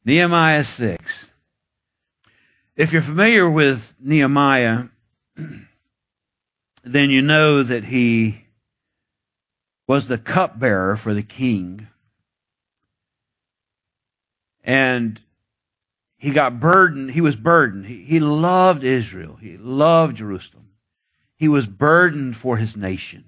Nehemiah 6. If you're familiar with Nehemiah, then you know that he was the cupbearer for the king. And he got burdened. He was burdened. He loved Israel. He loved Jerusalem. He was burdened for his nation.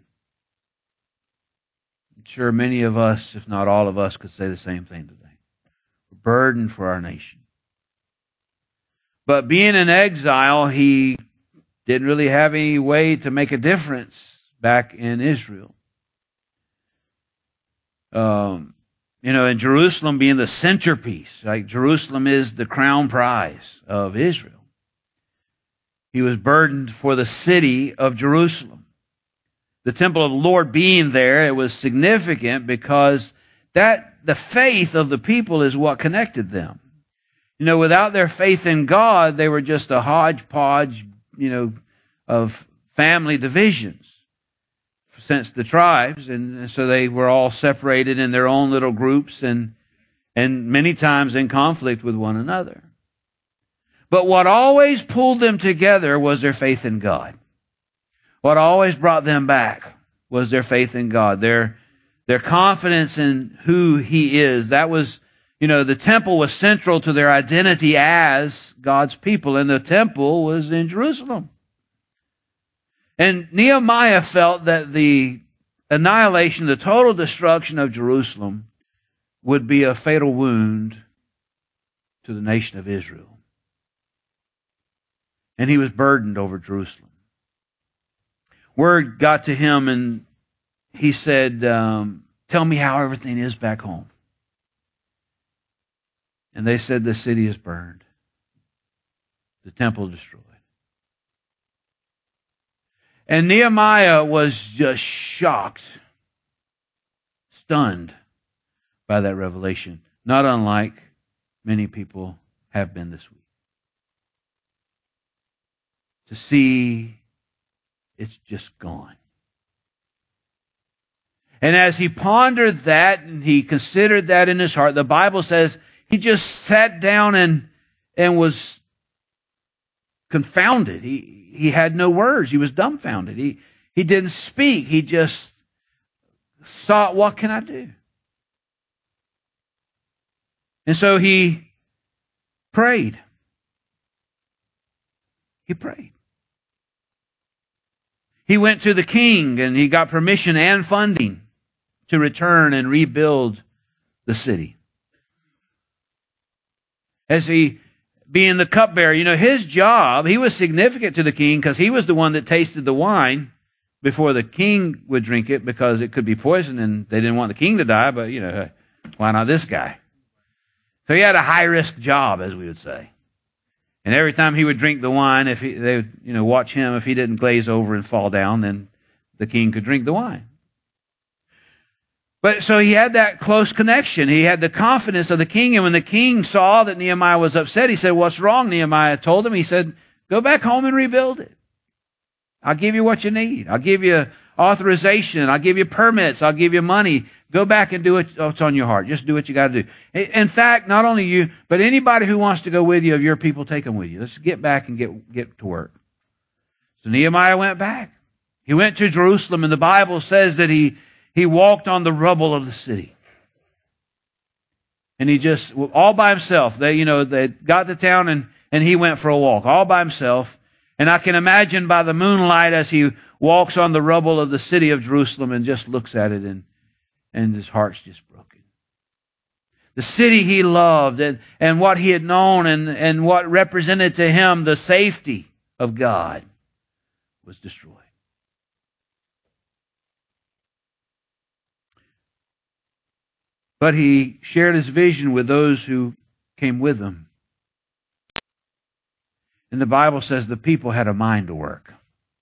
I'm sure many of us, if not all of us, could say the same thing today. We're burdened for our nation. But being in exile, he didn't really have any way to make a difference back in Israel. In Jerusalem being the centerpiece, like Jerusalem is the crown prize of Israel. He was burdened for the city of Jerusalem. The temple of the Lord being there, it was significant because the faith of the people is what connected them. Without their faith in God, they were just a hodgepodge, of family divisions since the tribes. And so they were all separated in their own little groups and many times in conflict with one another. But what always pulled them together was their faith in God. What always brought them back was their faith in God, their confidence in who He is. That was, the temple was central to their identity as God's people, and the temple was in Jerusalem. And Nehemiah felt that the annihilation, the total destruction of Jerusalem would be a fatal wound to the nation of Israel. And he was burdened over Jerusalem. Word got to him and he said, tell me how everything is back home. And they said the city is burned. The temple destroyed. And Nehemiah was just shocked, stunned by that revelation, not unlike many people have been this week. To see it's just gone. And as he pondered that and he considered that in his heart, the Bible says he just sat down and was confounded. He had no words. He was dumbfounded. He didn't speak. He just thought, what can I do? And so he prayed. He prayed. He went to the king and he got permission and funding to return and rebuild the city. As he, being the cupbearer, his job, he was significant to the king because he was the one that tasted the wine before the king would drink it because it could be poison and they didn't want the king to die, but, why not this guy? So he had a high-risk job, as we would say. And every time he would drink the wine, they would, watch him. If he didn't glaze over and fall down, then the king could drink the wine. But so he had that close connection. He had the confidence of the king. And when the king saw that Nehemiah was upset, he said, what's wrong? Nehemiah told him, he said, go back home and rebuild it. I'll give you what you need. I'll give you authorization. I'll give you permits. I'll give you money. Go back and do what's on your heart. Just do what you got to do. In fact, not only you, but anybody who wants to go with you of your people, take them with you. Let's get back and get to work. So Nehemiah went back. He went to Jerusalem, and the Bible says that he walked on the rubble of the city. And he just, all by himself, they got to town and he went for a walk, all by himself. And I can imagine by the moonlight as he walks on the rubble of the city of Jerusalem and just looks at it and his heart's just broken. The city he loved and what he had known and what represented to him the safety of God was destroyed. But he shared his vision with those who came with him. And the Bible says the people had a mind to work.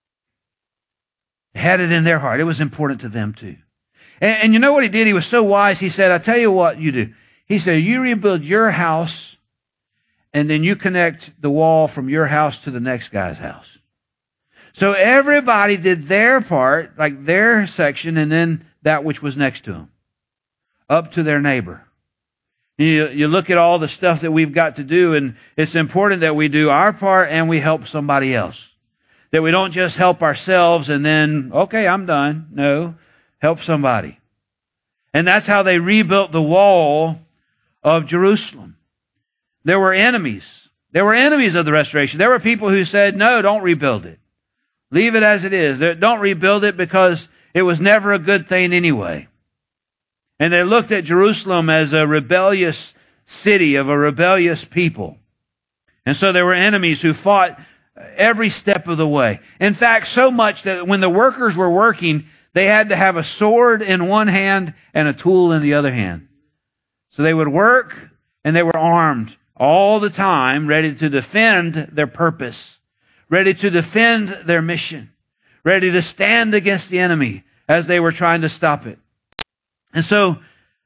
They had it in their heart. It was important to them too. And you know what he did? He was so wise. He said, I tell you what you do. He said, you rebuild your house and then you connect the wall from your house to the next guy's house. So everybody did their part, like their section, and then that which was next to them, up to their neighbor. You look at all the stuff that we've got to do, and it's important that we do our part and we help somebody else. That we don't just help ourselves and then, okay, I'm done. No, help somebody. And that's how they rebuilt the wall of Jerusalem. There were enemies. There were enemies of the restoration. There were people who said, no, don't rebuild it. Leave it as it is. Don't rebuild it because it was never a good thing anyway. And they looked at Jerusalem as a rebellious city of a rebellious people. And so there were enemies who fought every step of the way. In fact, so much that when the workers were working, they had to have a sword in one hand and a tool in the other hand. So they would work and they were armed all the time, ready to defend their purpose, ready to defend their mission, ready to stand against the enemy as they were trying to stop it. And so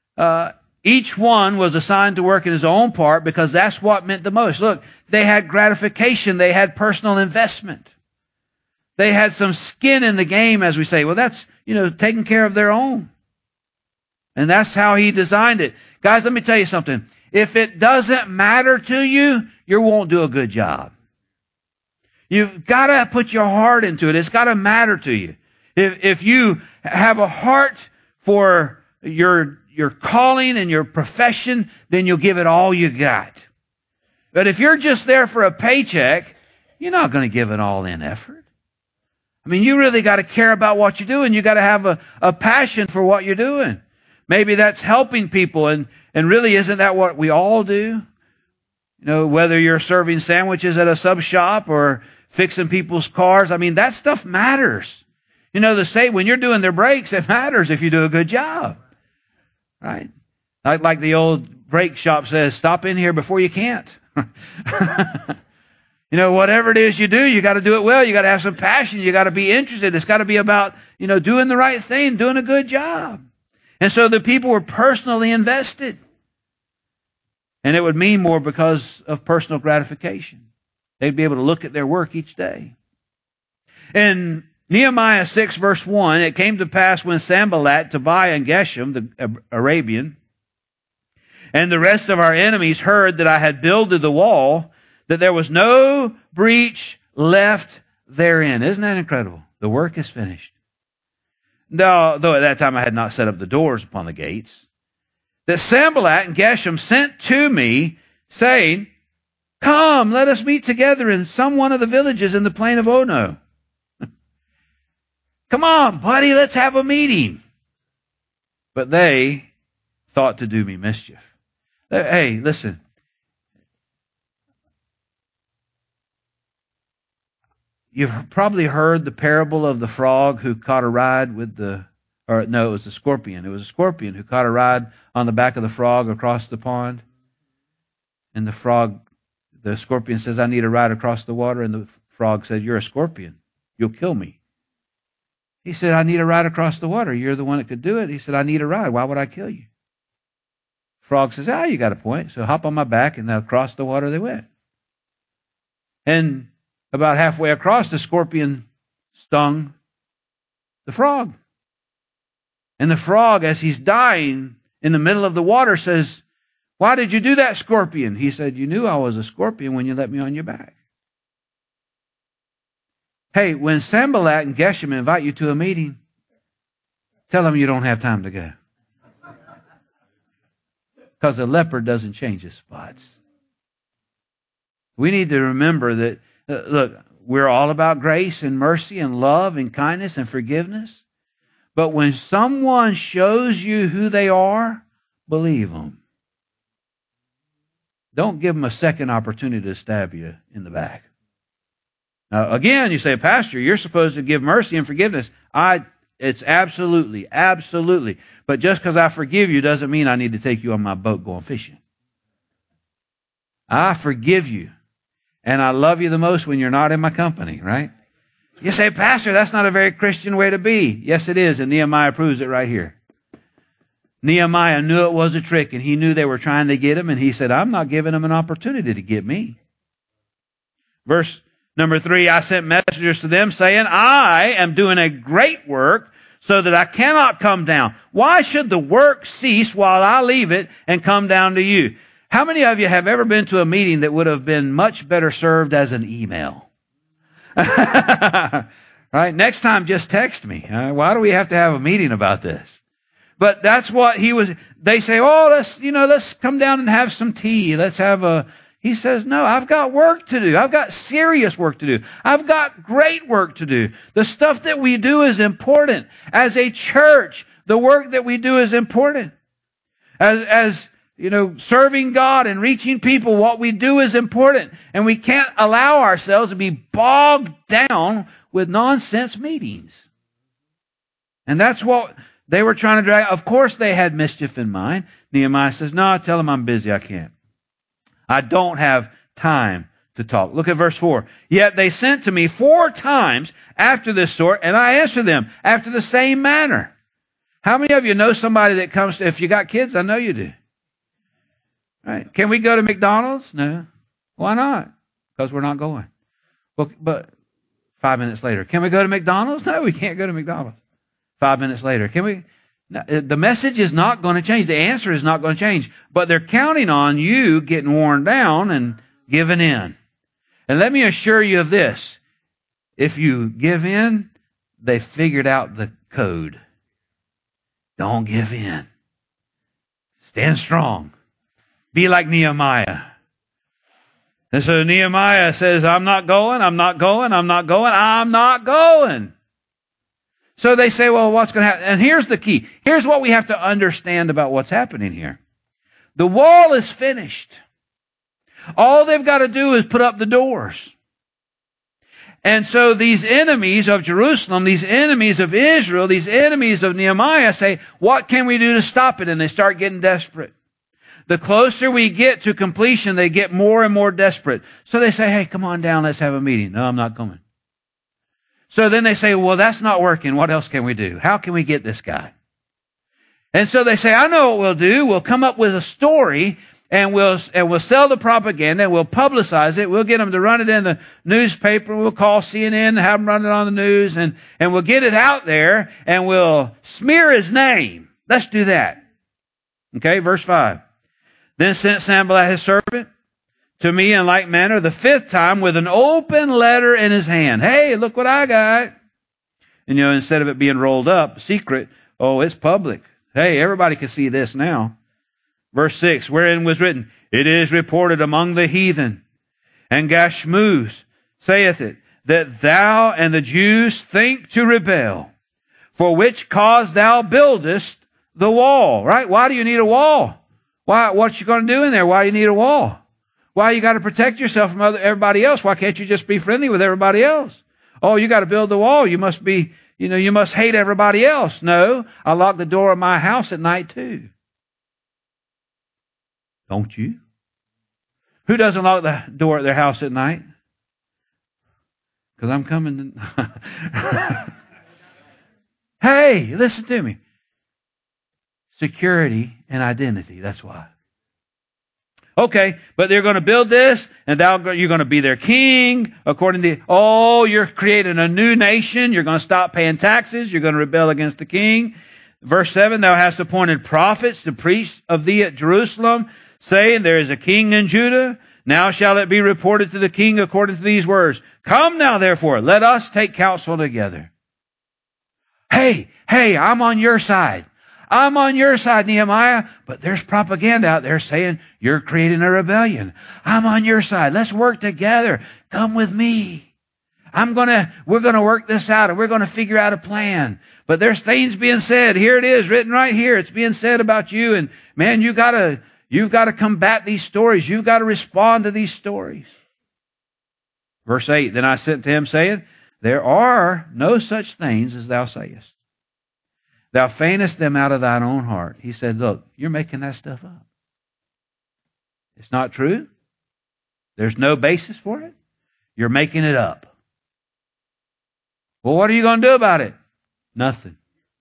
each one was assigned to work in his own part because that's what meant the most. Look, they had gratification. They had personal investment. They had some skin in the game, as we say. Well, that's, taking care of their own. And that's how he designed it. Guys, let me tell you something. If it doesn't matter to you, you won't do a good job. You've got to put your heart into it. It's got to matter to you. If you have a heart for your calling and your profession, then you'll give it all you got. But if you're just there for a paycheck, you're not going to give an all-in effort. I mean, you really got to care about what you're doing. You got to have a passion for what you're doing. Maybe that's helping people, and really isn't that what we all do? Whether you're serving sandwiches at a sub shop or fixing people's cars, I mean, that stuff matters. They say when you're doing their brakes, it matters if you do a good job. Right? Like the old brake shop says, stop in here before you can't. Whatever it is you do, you got to do it well. You got to have some passion. You got to be interested. It's got to be about, doing the right thing, doing a good job. And so the people were personally invested. And it would mean more because of personal gratification. They'd be able to look at their work each day. In Nehemiah 6 verse 1, it came to pass when Sanballat, Tobiah, and Geshem, the Arabian, and the rest of our enemies heard that I had builded the wall, that there was no breach left therein. Isn't that incredible? The work is finished. Though at that time I had not set up the doors upon the gates, that Sanballat and Geshem sent to me, saying, come, let us meet together in some one of the villages in the plain of Ono. Come on, buddy, let's have a meeting. But they thought to do me mischief. Hey, listen. You've probably heard the parable of the frog who caught a ride with it was the scorpion. It was a scorpion who caught a ride on the back of the frog across the pond. And the scorpion says, I need a ride across the water. And the frog said, you're a scorpion. You'll kill me. He said, I need a ride across the water. You're the one that could do it. He said, I need a ride. Why would I kill you? Frog says, you got a point. So hop on my back, and across the water they went. And about halfway across, the scorpion stung the frog. And the frog, as he's dying in the middle of the water, says, why did you do that, scorpion? He said, you knew I was a scorpion when you let me on your back. Hey, when Sanballat and Geshem invite you to a meeting, tell them you don't have time to go. Because a leopard doesn't change his spots. We need to remember that, look, we're all about grace and mercy and love and kindness and forgiveness. But when someone shows you who they are, believe them. Don't give them a second opportunity to stab you in the back. Now, again, you say, Pastor, you're supposed to give mercy and forgiveness. It's absolutely. But just because I forgive you doesn't mean I need to take you on my boat going fishing. I forgive you. And I love you the most when you're not in my company, right? You say, Pastor, that's not a very Christian way to be. Yes, it is. And Nehemiah proves it right here. Nehemiah knew it was a trick, and he knew they were trying to get him, and he said, I'm not giving them an opportunity to get me. Verse number 3, I sent messengers to them saying, I am doing a great work, so that I cannot come down. Why should the work cease while I leave it and come down to you? How many of you have ever been to a meeting that would have been much better served as an email? Right? Next time, just text me. Why do we have to have a meeting about this? But that's what they say, oh, let's come down and have some tea. He says, no, I've got work to do. I've got serious work to do. I've got great work to do. The stuff that we do is important. As a church, the work that we do is important. As serving God and reaching people, what we do is important. And we can't allow ourselves to be bogged down with nonsense meetings. And that's what they were trying to drag. Of course they had mischief in mind. Nehemiah says, no, tell them I'm busy. I can't. I don't have time to talk. Look at verse 4. Yet they sent to me 4 times after this sort, and I answered them after the same manner. How many of you know somebody that comes to, if you got kids, I know you do. Right? Can we go to McDonald's? No. Why not? Because we're not going. Well, but 5 minutes later, can we go to McDonald's? No, we can't go to McDonald's. 5 minutes later, can we? No, the message is not going to change. The answer is not going to change. But they're counting on you getting worn down and giving in. And let me assure you of this. If you give in, they figured out the code. Don't give in. Stand strong. Be like Nehemiah. And so Nehemiah says, I'm not going, I'm not going, I'm not going, I'm not going. So they say, well, what's going to happen? And here's the key. Here's what we have to understand about what's happening here. The wall is finished. All they've got to do is put up the doors. And so these enemies of Jerusalem, these enemies of Israel, these enemies of Nehemiah say, what can we do to stop it? And they start getting desperate. The closer we get to completion, they get more and more desperate. So they say, hey, come on down, let's have a meeting. No, I'm not coming. So then they say, well, that's not working. What else can we do? How can we get this guy? And so they say, I know what we'll do. We'll come up with a story and we'll sell the propaganda and we'll publicize it. We'll get them to run it in the newspaper. We'll call CNN and have them run it on the news and we'll get it out there and we'll smear his name. Let's do that. Okay, verse 5. Then sent Sanballat his servant to me in like manner the 5th time with an open letter in his hand. Hey, look what I got. And instead of it being rolled up, secret, oh, it's public. Hey, everybody can see this now. Verse 6, wherein was written, it is reported among the heathen, and Gashmuz saith it, that thou and the Jews think to rebel, for which cause thou buildest the wall. Right? Why do you need a wall? What you going to do in there? Why do you need a wall? Why you got to protect yourself from everybody else? Why can't you just be friendly with everybody else? Oh, you got to build the wall. You must be, you must hate everybody else. No, I lock the door of my house at night too. Don't you? Who doesn't lock the door at their house at night? Because I'm coming. Hey, listen to me. Security and identity. That's why. Okay, but they're going to build this, and you're going to be their king, according to, you're creating a new nation. You're going to stop paying taxes. You're going to rebel against the king. Verse 7, thou hast appointed prophets to preach of thee at Jerusalem, saying, there is a king in Judah. Now shall it be reported to the king according to these words. Come now, therefore, let us take counsel together. Hey, I'm on your side. I'm on your side, Nehemiah, but there's propaganda out there saying you're creating a rebellion. I'm on your side. Let's work together. Come with me. We're going to work this out and we're going to figure out a plan. But there's things being said. Here it is written right here. It's being said about you. And man, you've got to combat these stories. You've got to respond to these stories. Verse 8, then I sent to him saying, there are no such things as thou sayest. Thou feignest them out of thine own heart. He said, look, you're making that stuff up. It's not true. There's no basis for it. You're making it up. Well, what are you going to do about it? Nothing.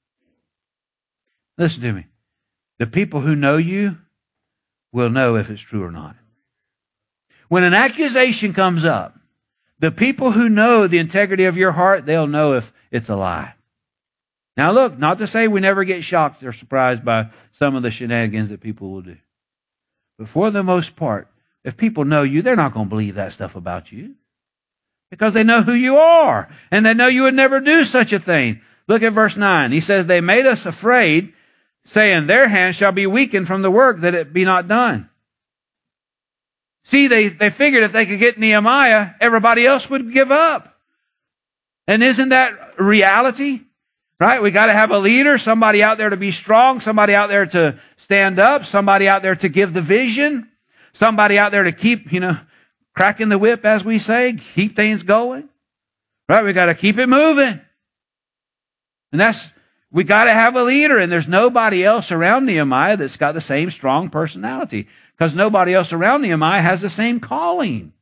Listen to me. The people who know you will know if it's true or not. When an accusation comes up, the people who know the integrity of your heart, they'll know if it's a lie. Now look, not to say we never get shocked or surprised by some of the shenanigans that people will do. But for the most part, if people know you, they're not going to believe that stuff about you. Because they know who you are. And they know you would never do such a thing. Look at verse 9. He says, they made us afraid, saying, their hands shall be weakened from the work, that it be not done. See, they figured if they could get Nehemiah, everybody else would give up. And isn't that reality? Right? We got to have a leader, somebody out there to be strong, somebody out there to stand up, somebody out there to give the vision, somebody out there to keep, cracking the whip, as we say, keep things going. Right? We got to keep it moving. And we got to have a leader, and there's nobody else around Nehemiah that's got the same strong personality, because nobody else around Nehemiah has the same calling.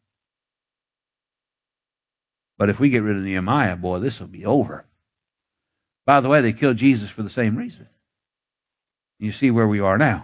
But if we get rid of Nehemiah, boy, this will be over. By the way, they killed Jesus for the same reason. You see where we are now.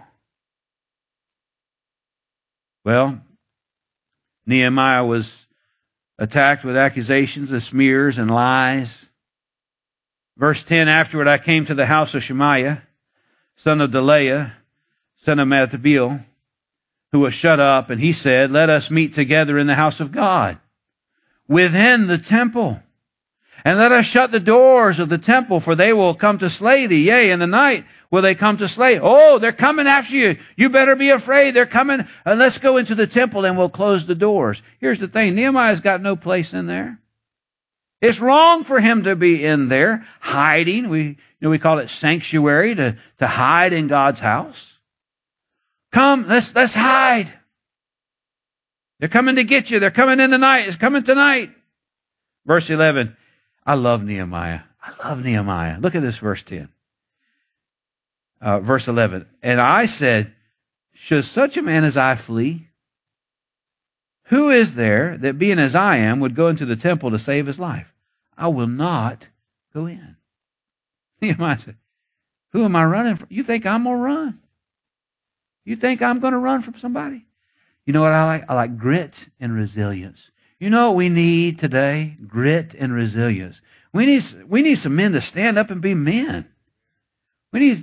Well, Nehemiah was attacked with accusations of smears and lies. Verse 10, afterward I came to the house of Shemaiah, son of Delaiah, son of Mathabiel, who was shut up, and he said, let us meet together in the house of God, within the temple. And let us shut the doors of the temple, for they will come to slay thee. Yea, in the night will they come to slay. Oh, they're coming after you. You better be afraid. They're coming. Let's go into the temple and we'll close the doors. Here's the thing. Nehemiah's got no place in there. It's wrong for him to be in there hiding. We call it sanctuary, to hide in God's house. Come, let's hide. They're coming to get you. They're coming in the night. It's coming tonight. Verse 11. I love Nehemiah. Look at this, verse 10. Verse 11. And I said, should such a man as I flee? Who is there that, being as I am, would go into the temple to save his life? I will not go in. Nehemiah said, who am I running from? You think I'm going to run? You think I'm going to run from somebody? You know what I like? I like grit and resilience. You know what we need today? Grit and resilience. We need some men to stand up and be men. We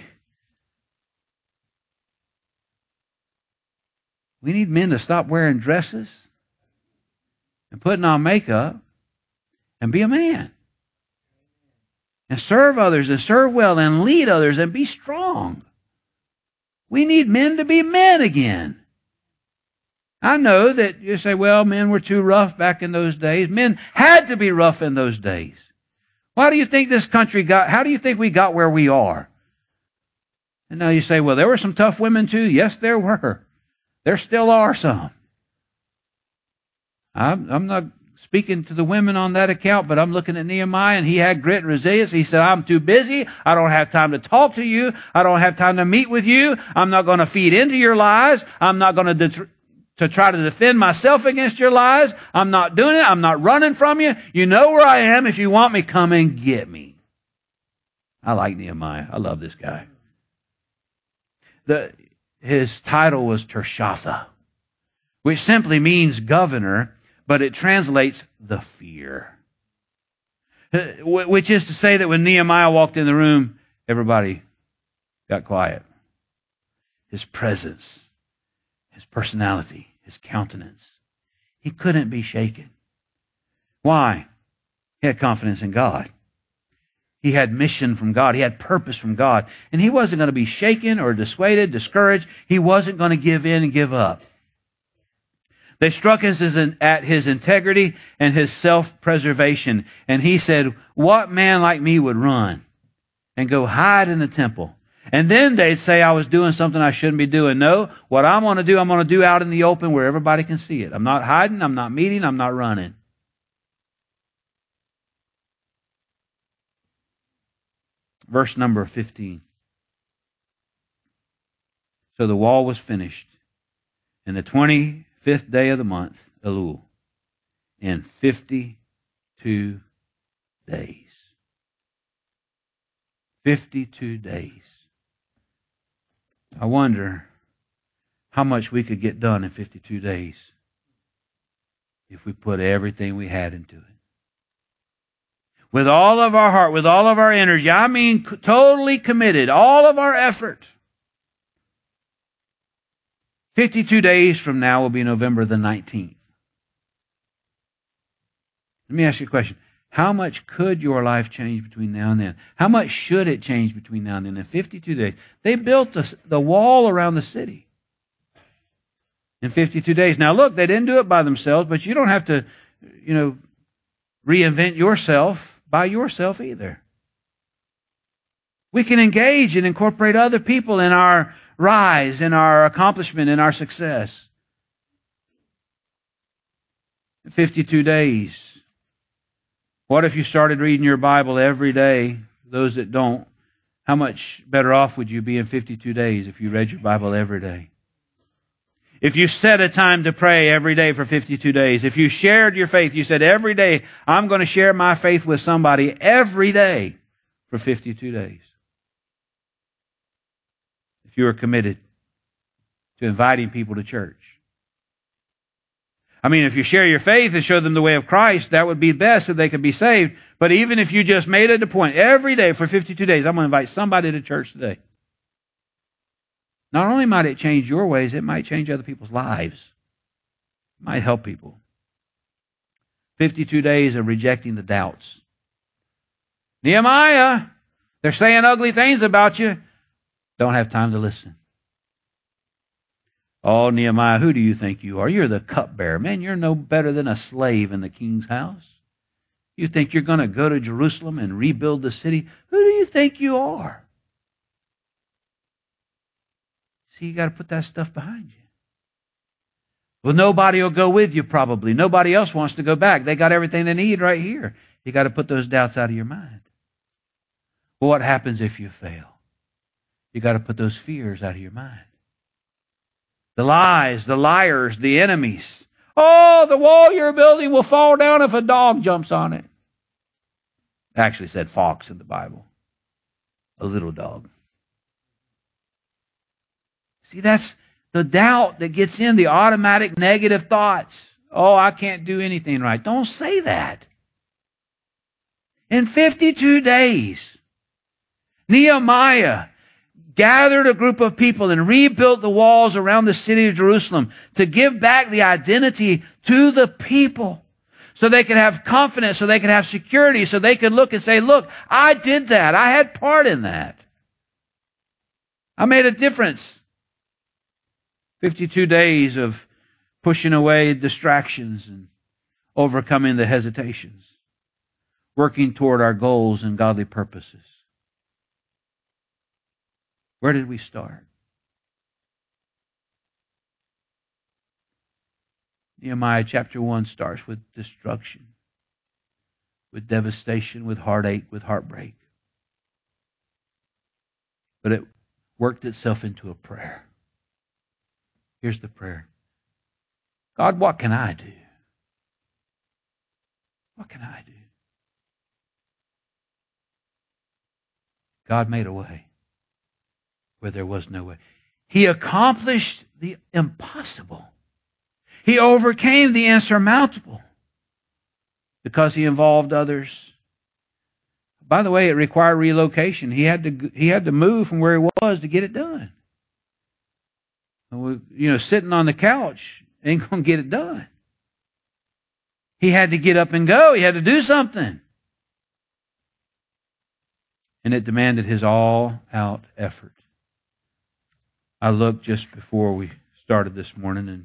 need men to stop wearing dresses and putting on makeup and be a man. And serve others and serve well and lead others and be strong. We need men to be men again. I know that you say, well, men were too rough back in those days. Men had to be rough in those days. Why do you think this country how do you think we got where we are? And now you say, well, there were some tough women too. Yes, there were. There still are some. I'm not speaking to the women on that account, but I'm looking at Nehemiah, and he had grit and resilience. He said, I'm too busy. I don't have time to talk to you. I don't have time to meet with you. I'm not going to feed into your lies. I'm not going to try to defend myself against your lies. I'm not doing it. I'm not running from you. You know where I am. If you want me, come and get me. I like Nehemiah. I love this guy. His title was Tershatha, which simply means governor, but it translates the fear. Which is to say that when Nehemiah walked in the room, everybody got quiet. His presence, his personality, his countenance. He couldn't be shaken. Why? He had confidence in God. He had mission from God. He had purpose from God. And he wasn't going to be shaken or dissuaded, discouraged. He wasn't going to give in and give up. They struck at his integrity and his self-preservation. And he said, what man like me would run and go hide in the temple? And then they'd say I was doing something I shouldn't be doing. No, what I'm going to do out in the open where everybody can see it. I'm not hiding, I'm not meeting, I'm not running. Verse number 15. So the wall was finished in the 25th day of the month, Elul, in 52 days. 52 days. I wonder how much we could get done in 52 days if we put everything we had into it. with all of our heart, with all of our energy. I mean, totally committed, all of our effort. 52 days from now will be November the 19th. Let me ask you a question. How much could your life change between now and then? How much should it change between now and then? In 52 days. They built the wall around the city in 52 days. Now look, they didn't do it by themselves, but you don't have to, reinvent yourself by yourself either. We can engage and incorporate other people in our rise, in our accomplishment, in our success. 52 days. What if you started reading your Bible every day? Those that don't, how much better off would you be in 52 days if you read your Bible every day? If you set a time to pray every day for 52 days, if you shared your faith, you said every day, I'm going to share my faith with somebody every day for 52 days. If you are committed to inviting people to church. I mean, if you share your faith and show them the way of Christ, that would be best so they could be saved. But even if you just made it a point, every day for 52 days, I'm going to invite somebody to church today. Not only might it change your ways, it might change other people's lives. It might help people. 52 days of rejecting the doubts. Nehemiah, they're saying ugly things about you. Don't have time to listen. Oh, Nehemiah, who do you think you are? You're the cupbearer. Man, you're no better than a slave in the king's house. You think you're going to go to Jerusalem and rebuild the city? Who do you think you are? See, you got to put that stuff behind you. Well, nobody will go with you probably. Nobody else wants to go back. They got everything they need right here. You got to put those doubts out of your mind. Well, what happens if you fail? You got to put those fears out of your mind. The lies, the liars, the enemies. Oh, the wall you're building will fall down if a dog jumps on it. It actually said fox in the Bible. A little dog. See, that's the doubt that gets in, the automatic negative thoughts. Oh, I can't do anything right. Don't say that. In 52 days, Nehemiah gathered a group of people and rebuilt the walls around the city of Jerusalem to give back the identity to the people so they could have confidence, so they could have security, so they could look and say, look, I did that. I had part in that. I made a difference. 52 days of pushing away distractions and overcoming the hesitations, working toward our goals and godly purposes. Where did we start? Nehemiah chapter 1 starts with destruction, with devastation, with heartache, with heartbreak. But it worked itself into a prayer. Here's the prayer. God, what can I do? What can I do? God made a way where there was no way. He accomplished the impossible. He overcame the insurmountable because he involved others. By the way, it required relocation. He had to move from where he was to get it done. Sitting on the couch ain't going to get it done. He had to get up and go. He had to do something. And it demanded his all-out effort. I looked just before we started this morning, and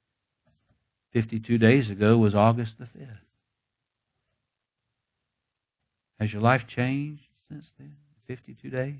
52 days ago was August the 5th. Has your life changed since then? 52 days?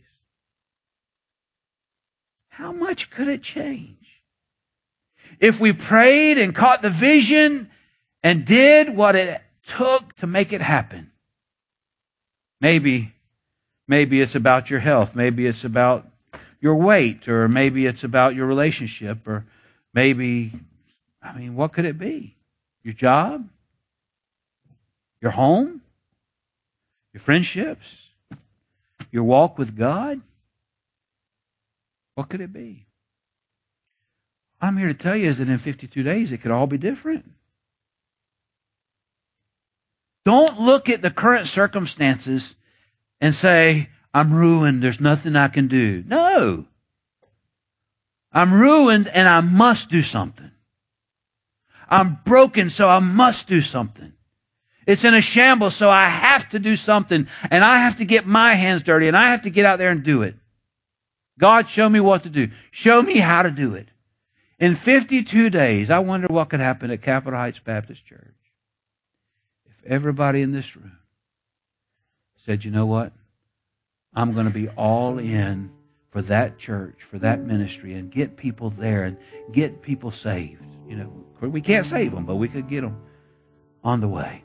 How much could it change? If we prayed and caught the vision and did what it took to make it happen. Maybe it's about your health. Maybe it's about your weight, or maybe it's about your relationship, or maybe, what could it be? Your job? Your home? Your friendships? Your walk with God? What could it be? I'm here to tell you is that in 52 days it could all be different. Don't look at the current circumstances and say, I'm ruined, there's nothing I can do. No. I'm ruined and I must do something. I'm broken, so I must do something. It's in a shambles, so I have to do something, and I have to get my hands dirty, and I have to get out there and do it. God, show me what to do. Show me how to do it. In 52 days, I wonder what could happen at Capitol Heights Baptist Church if everybody in this room said, you know what? I'm going to be all in for that church, for that ministry, and get people there and get people saved. You know, we can't save them, but we could get them on the way.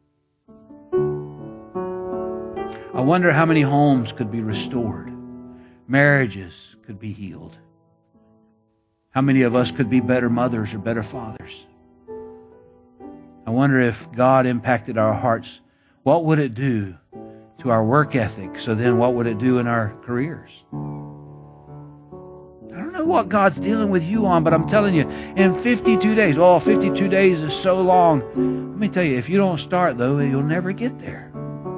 I wonder how many homes could be restored. Marriages could be healed. How many of us could be better mothers or better fathers? I wonder if God impacted our hearts, what would it do to our work ethic? So then what would it do in our careers? I don't know what God's dealing with you on, but I'm telling you, in 52 days, 52 days is so long. Let me tell you, if you don't start, though, you'll never get there.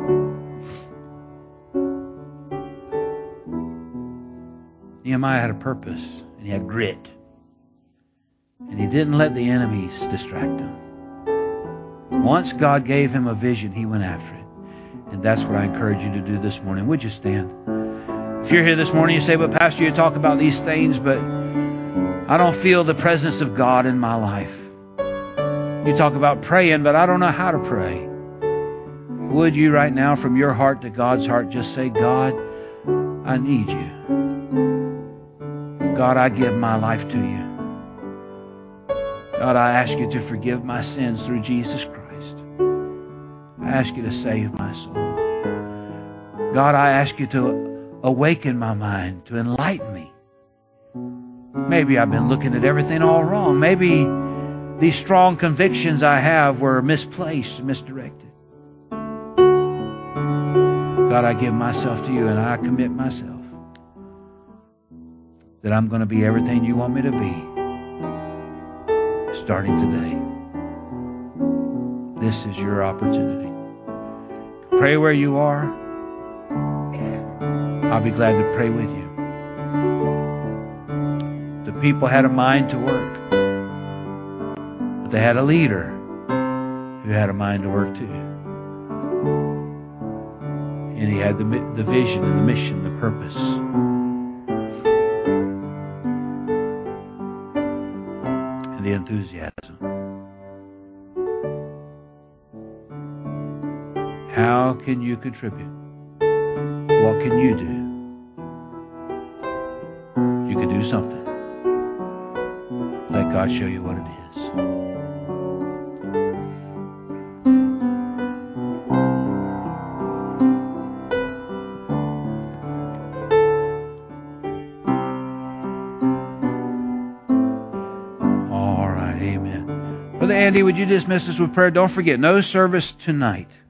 Nehemiah had a purpose, and he had grit. And he didn't let the enemies distract him. Once God gave him a vision, he went after it. And that's what I encourage you to do this morning. Would you stand? If you're here this morning, you say, but Pastor, you talk about these things, but I don't feel the presence of God in my life. You talk about praying, but I don't know how to pray. Would you right now, from your heart to God's heart, just say, God, I need you. God, I give my life to you. God, I ask you to forgive my sins through Jesus Christ. I ask you to save my soul. God, I ask you to awaken my mind, to enlighten me. Maybe I've been looking at everything all wrong. Maybe these strong convictions I have were misplaced, misdirected. God, I give myself to you, and I commit myself that I'm going to be everything you want me to be starting today. This is your opportunity. Pray where you are. I'll be glad to pray with you. The people had a mind to work, but they had a leader who had a mind to work too. And he had the vision and the mission, the purpose. And the enthusiasm. How can you contribute? What can you do? You can do something. Let God show you what it is. All right, amen. Brother Andy, would you dismiss us with prayer? Don't forget, no service tonight.